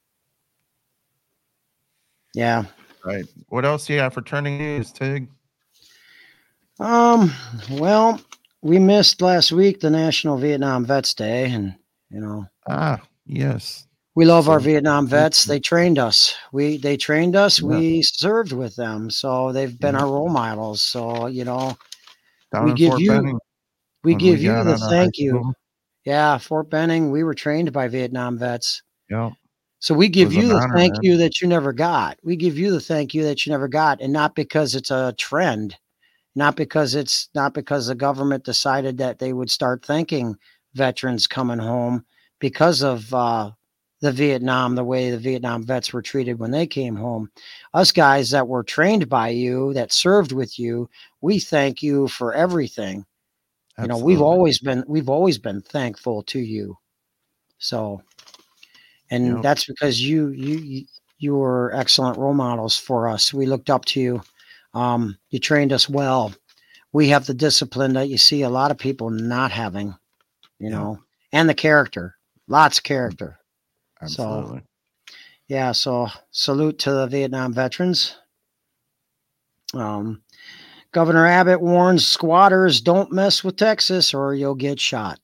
yeah. Right. What else do you have for trending news, Tig? Um. Well, we missed last week the National Vietnam Vets Day, and you know Ah, yes. we love our So- Vietnam vets. They trained us. We they trained us. Yeah. We served with them, so they've been Yeah. our role models. So you know, Down We in give Fort you- Benning, we when give you got the out of high thank you. school. Yeah, Fort Benning. We were trained by Vietnam vets. Yep. So we give was you an the honor, thank man. you that you never got. We give you the thank you that you never got, and not because it's a trend, not because it's not because the government decided that they would start thanking veterans coming home because of uh, the Vietnam, the way the Vietnam vets were treated when they came home. Us guys that were trained by you, that served with you, we thank you for everything. Absolutely. You know, we've always been we've always been thankful to you. So, and Yep. that's because you you you were excellent role models for us. We looked up to you. Um, you trained us well. We have the discipline that you see a lot of people not having, you Yep. know, and the character, lots of character. Absolutely. So, yeah. So salute to the Vietnam veterans. Um, Governor Abbott warns squatters, don't mess with Texas or you'll get shot.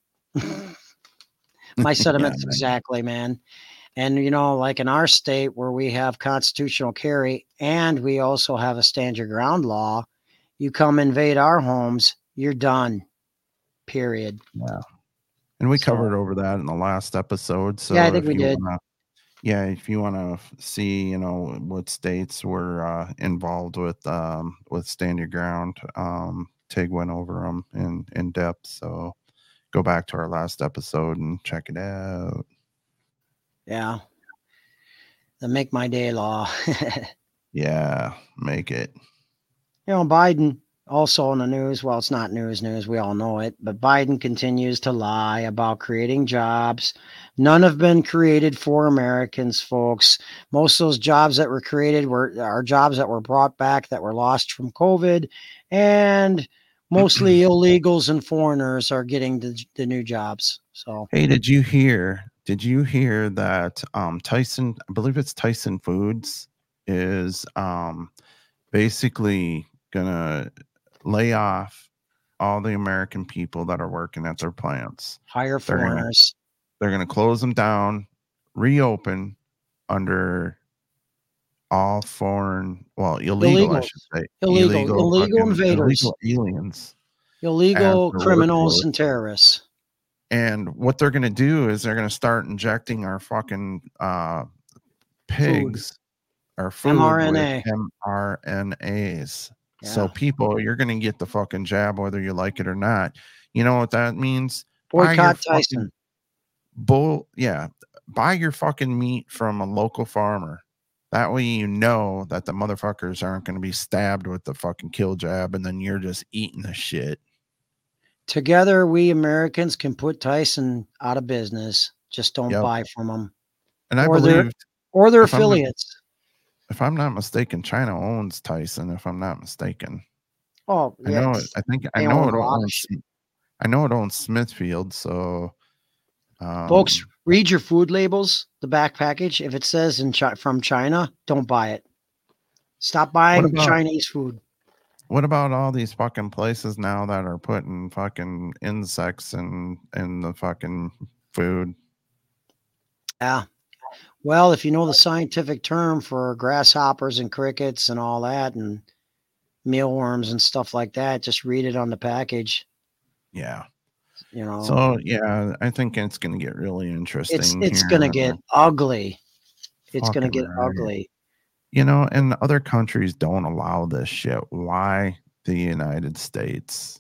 My sentiments Yeah, man. exactly, man. And, you know, like in our state where we have constitutional carry and we also have a stand your ground law, you come invade our homes, you're done. Period. Yeah. And we So- covered over that in the last episode. So Yeah, I think if we you did. wanna, yeah, if you want to see, you know, what states were uh, involved with um, with Stand Your Ground, um, Tig went over them in in depth. So go back to our last episode and check it out. Yeah. The make my day law. Yeah, make it. You know, Biden also in the news. Well, it's not news news. We all know it. But Biden continues to lie about creating jobs. None have been created for Americans, folks. Most of those jobs that were created were are jobs that were brought back that were lost from COVID. And mostly illegals and foreigners are getting the, the new jobs. So, Hey, did you hear? Did you hear that um, Tyson? I believe it's Tyson Foods is um, basically gonna lay off all the American people that are working at their plants. hire They're gonna foreigners. they're gonna close them down, reopen under all foreign, well, illegal, I Illegals. should say, Illegal. Illegal fucking- invaders. illegal aliens. Illegal as their criminals workforce. and terrorists. And what they're gonna do is they're gonna start injecting our fucking uh, pigs, our food mRNA. with mRNAs. So Yeah. people, you're gonna get the fucking jab whether you like it or not. You know what that means? Buy your Boycott fucking Tyson. bull, yeah. Buy your fucking meat from a local farmer. That way you know that the motherfuckers aren't going to be stabbed with the fucking kill jab and then you're just eating the shit. Together, we Americans can put Tyson out of business. Just don't Yep. buy from them And I Or they're- believe, or their If I'm not- affiliates. if I'm not mistaken, China owns Tyson, if I'm not mistaken. Oh, I know it. yes. I think I They know own it a lot of owns shit. I know it owns Smithfield, so um, Folks, read your food labels, the back package. If it says in Chi- from China, don't buy it. Stop buying about- Chinese food. what about all these fucking places now that are putting fucking insects in in the fucking food? Yeah. Well, if you know the scientific term for grasshoppers and crickets and all that and mealworms and stuff like that, just read it on the package. Yeah. You know, So yeah, I think it's gonna get really interesting. it's it's here. gonna get ugly. It's gonna Fucking get right. ugly. You know, and other countries don't allow this shit. Why the United States?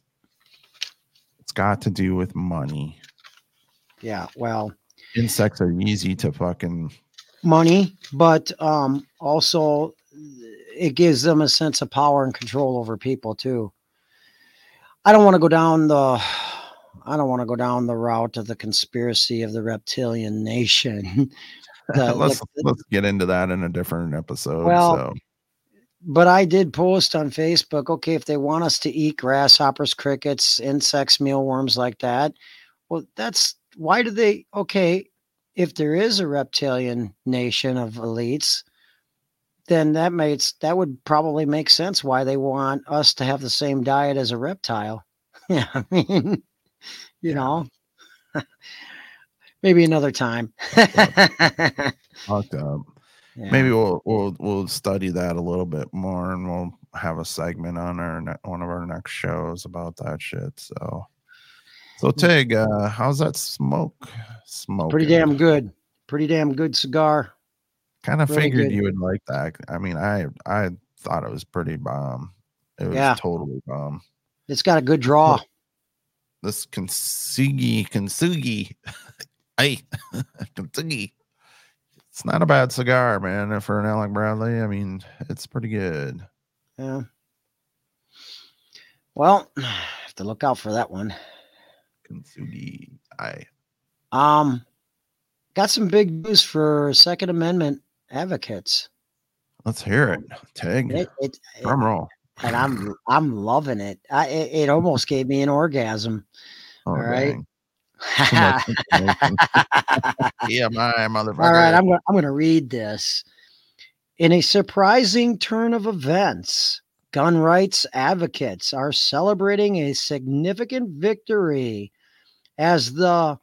It's got to do with money. Yeah. Well, Insects are easy to fucking money, but um, also it gives them a sense of power and control over people too. I don't want to go down the I don't want to go down the route of the conspiracy of the reptilian nation. The- let's the- let's get into that in a different episode. Well, so But I did post on Facebook, okay, if they want us to eat grasshoppers, crickets, insects, mealworms like that, well, that's why do they, okay, if there is a reptilian nation of elites, then that makes, that would probably make sense why they want us to have the same diet as a reptile. Yeah, I mean, you Yeah. know, maybe another time. fucked up. Yeah. Maybe we'll we'll we'll study that a little bit more, and we'll have a segment on our ne- one of our next shows about that shit. So, so Tig, uh, how's that smoke? Smoke. Pretty damn good. Pretty damn good cigar. Kind of really figured good. you would like that. I mean, I I thought it was pretty bomb. It was Yeah. totally bomb. It's got a good draw. This Kintsugi Kintsugi, hey, Kintsugi. It's not a bad cigar, man. For an Alec Bradley, I mean, it's pretty good. Yeah. Well, I have to look out for that one. Kintsugi. I. Um, got some big news for Second Amendment advocates. Let's hear it. Tag. It, it, Drum it, roll. and I'm I'm loving it. I it, it almost gave me an orgasm. Oh, all right. dang. Too much information. Yeah, my motherfucker. All right, I'm gonna I'm gonna read this. In a surprising turn of events, gun rights advocates are celebrating a significant victory as the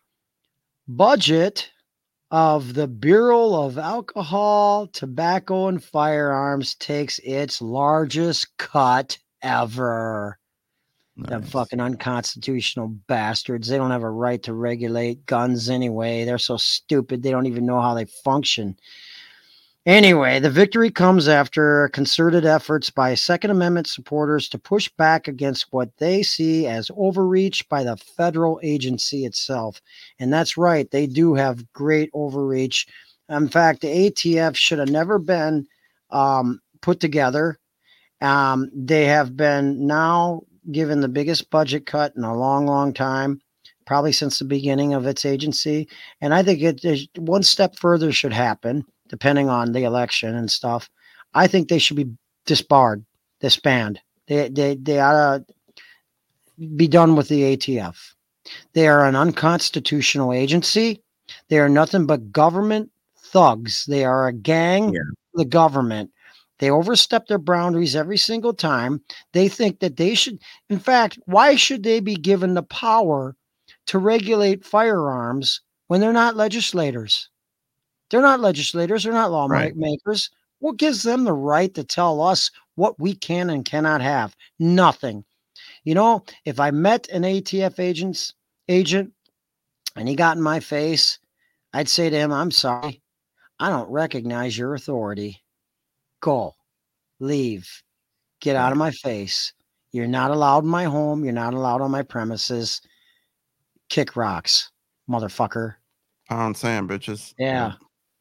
budget of the Bureau of Alcohol, Tobacco, and Firearms takes its largest cut ever. Them Nice. fucking unconstitutional bastards. They don't have a right to regulate guns anyway. They're so stupid. They don't even know how they function. Anyway, the victory comes after concerted efforts by Second Amendment supporters to push back against what they see as overreach by the federal agency itself. And that's right. They do have great overreach. In fact, the A T F should have never been um, put together. Um, they have been now given the biggest budget cut in a long, long time, probably since the beginning of its agency. And I think it is one step further should happen, depending on the election and stuff. I think they should be disbarred, disbanded. They they they ought to be done with the A T F. They are an unconstitutional agency. They are nothing but government thugs. They are a gang, Yeah. the government. They overstep their boundaries every single time. They think that they should, in fact, why should they be given the power to regulate firearms when they're not legislators? They're not legislators. They're not lawmakers. Right. What gives them the right to tell us what we can and cannot have? Nothing. You know, if I met an A T F agent's agent and he got in my face, I'd say to him, I'm sorry, I don't recognize your authority. Go, leave, get out of my face. You're not allowed in my home. You're not allowed on my premises. Kick rocks, motherfucker. Pound sand, bitches. Yeah.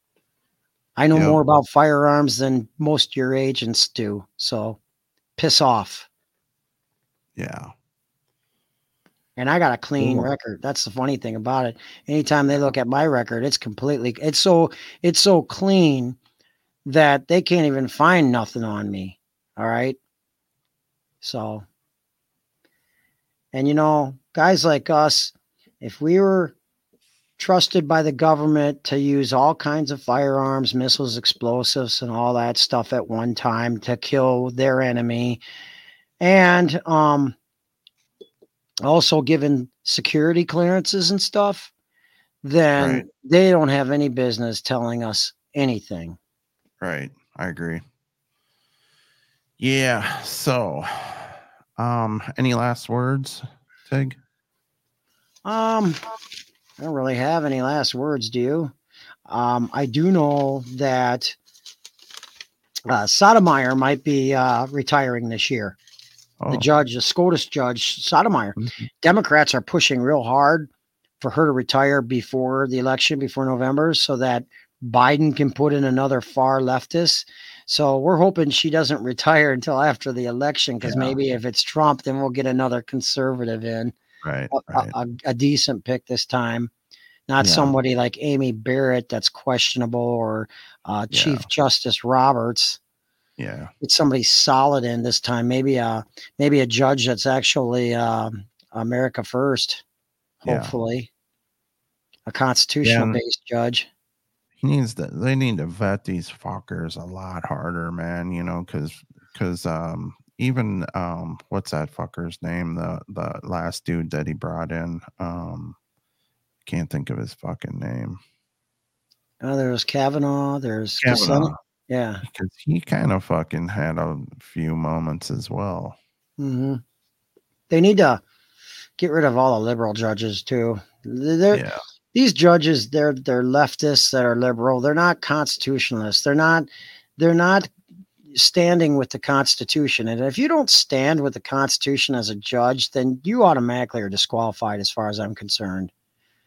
I know Yep. more about firearms than most of your agents do. So piss off. Yeah. And I got a clean Cool. record. That's the funny thing about it. Anytime they look at my record, it's completely, it's so, it's so clean that they can't even find nothing on me. All right. So, and you know, guys like us, if we were trusted by the government to use all kinds of firearms, missiles, explosives, and all that stuff at one time to kill their enemy, and um, also given security clearances and stuff, then Right. they don't have any business telling us anything. Right. I agree. Yeah. So, um, any last words, Tig? Um, I don't really have any last words, do you? Um, I do know that uh, Sotomayor might be uh, retiring this year. Oh. The judge, the SCOTUS judge, Sotomayor. Mm-hmm. Democrats are pushing real hard for her to retire before the election, before November, so that Biden can put in another far leftist. So we're hoping she doesn't retire until after the election, because Yeah. maybe if it's Trump, then we'll get another conservative in. Right. A, Right. a, a decent pick this time, not Yeah. somebody like Amy Barrett that's questionable, or uh, Chief Yeah. Justice Roberts. Yeah. It's somebody solid in this time. Maybe a maybe a judge that's actually um, America first. Hopefully, yeah. A constitutional based yeah. judge. He needs to. They need to vet these fuckers a lot harder, man. You know, because because um. Even um, what's that fucker's name? The the last dude that he brought in. Um, can't think of his fucking name. Oh, there's Kavanaugh. There's Kavanaugh. Yeah, because he kind of fucking had a few moments as well. Mm-hmm. They need to get rid of all the liberal judges too. They're, yeah. These judges, they're they're leftists that are liberal. They're not constitutionalists. They're not. They're not. standing with the Constitution. And if you don't stand with the Constitution as a judge, then you automatically are disqualified as far as I'm concerned.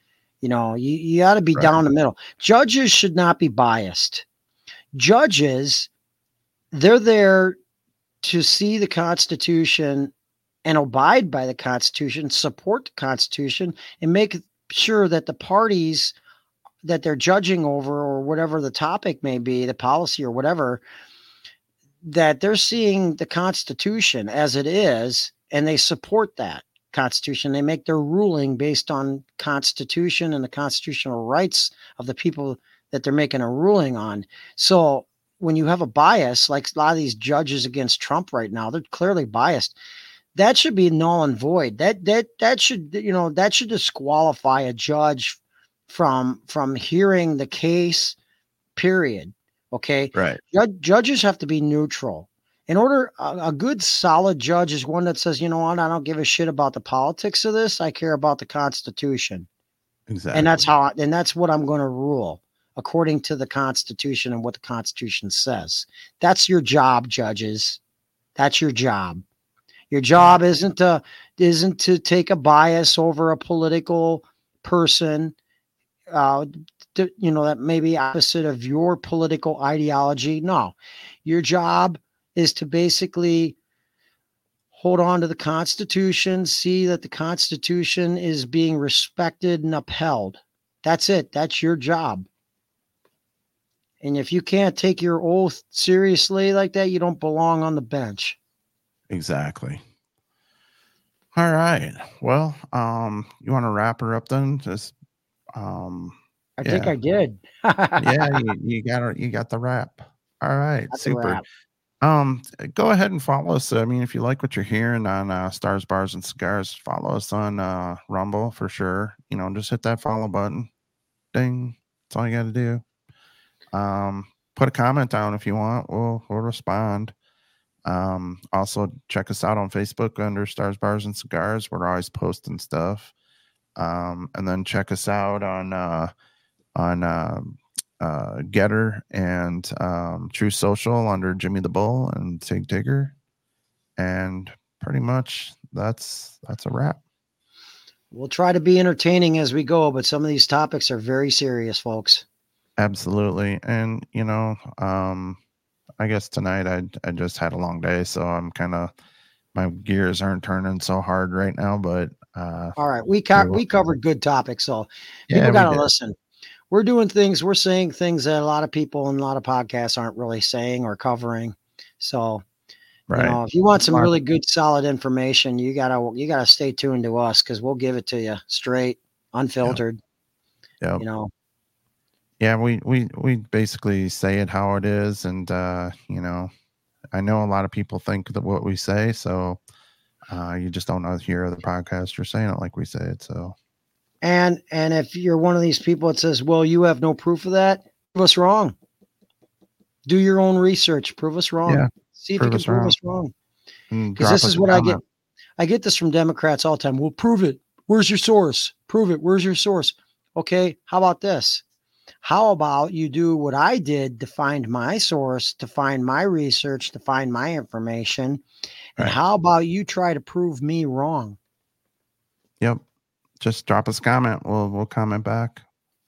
You know, you, you got to be Right. down the middle. Judges should not be biased. Judges, they're there to see the Constitution and abide by the Constitution, support the Constitution, and make sure that the parties that they're judging over, or whatever the topic may be, the policy or whatever, that they're seeing the Constitution as it is, and they support that Constitution. They make their ruling based on Constitution and the constitutional rights of the people that they're making a ruling on. So when you have a bias, like a lot of these judges against Trump right now, they're clearly biased. That should be null and void. That that that should, you know, that should disqualify a judge from from hearing the case, period. Okay. Right. Jud- judges have to be neutral. In order, a, a good solid judge is one that says, you know what, I don't give a shit about the politics of this. I care about the Constitution. Exactly. And that's how, I, and that's what I'm going to rule according to the Constitution and what the Constitution says. That's your job, judges. That's your job. Your job isn't to, isn't to take a bias over a political person, uh, to, you know, that may be opposite of your political ideology. No, your job is to basically hold on to the Constitution, see that the Constitution is being respected and upheld. That's it. That's your job. And if you can't take your oath seriously like that, you don't belong on the bench. Exactly. All right. Well, um, you want to wrap her up then? Just, um, I yeah. think I did. yeah, you, you got you got the wrap. All right, That's a super. wrap. Um, go ahead and follow us. I mean, if you like what you're hearing on uh, Stars, Bars, and Cigars, follow us on uh, Rumble for sure. You know, just hit that follow button. Ding. That's all you got to do. Um, put a comment down if you want. We'll we'll respond. Um, also check us out on Facebook under Stars, Bars, and Cigars. We're always posting stuff. Um, and then check us out on uh, on uh, uh, Getter and um, True Social under Jimmy the Bull and Tig Tigger. And pretty much that's that's a wrap. We'll try to be entertaining as we go, but some of these topics are very serious, folks. Absolutely. And you know, um, I guess tonight I I just had a long day, so I'm kind of, my gears aren't turning so hard right now. But uh, all right, we co- we covered good topics, so yeah, people we got to did. listen. We're doing things, we're saying things that a lot of people and a lot of podcasts aren't really saying or covering. So, Right. you know, if you want some Mark- really good, solid information, you gotta you gotta stay tuned to us, because we'll give it to you straight, unfiltered. Yep. You know. Yeah, we, we, we basically say it how it is. And, uh, you know, I know a lot of people think that what we say, so uh, you just don't know hear the podcast. You're saying it like we say it. So, And and if you're one of these people that says, well, you have no proof of that, prove us wrong. Do your own research. Prove us wrong. Yeah, See if prove you us can prove wrong. us wrong. and Because drop this us is a what I get. comment. I get this from Democrats all the time. Well, prove it. Where's your source? Prove it. Where's your source? Okay, how about this? How about you do what I did to find my source, to find my research, to find my information? And Right. how about you try to prove me wrong? Yep. Just drop us a comment. We'll we'll comment back.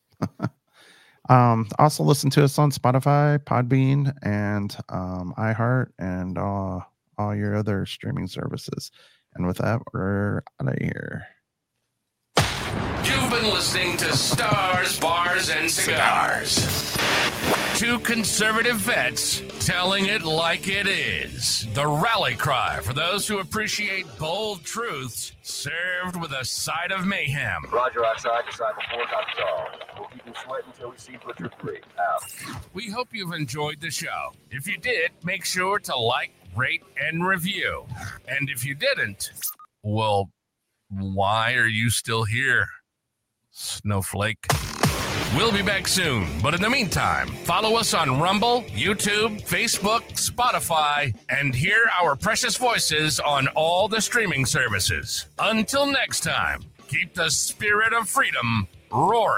um, also listen to us on Spotify, Podbean, and um, iHeart, and uh, all your other streaming services. And with that, we're out of here. You've been listening to Stars, Bars, and Cigars. Two conservative vets telling it like it is. The rally cry for those who appreciate bold truths served with a side of mayhem. Roger, outside, disciple four, copy all. We'll keep him sweating until we see Butcher three. Out. We hope you've enjoyed the show. If you did, make sure to like, rate, and review. And if you didn't, well, why are you still here, Snowflake? We'll be back soon, but in the meantime, follow us on Rumble, YouTube, Facebook, Spotify, and hear our precious voices on all the streaming services. Until next time, keep the spirit of freedom roaring.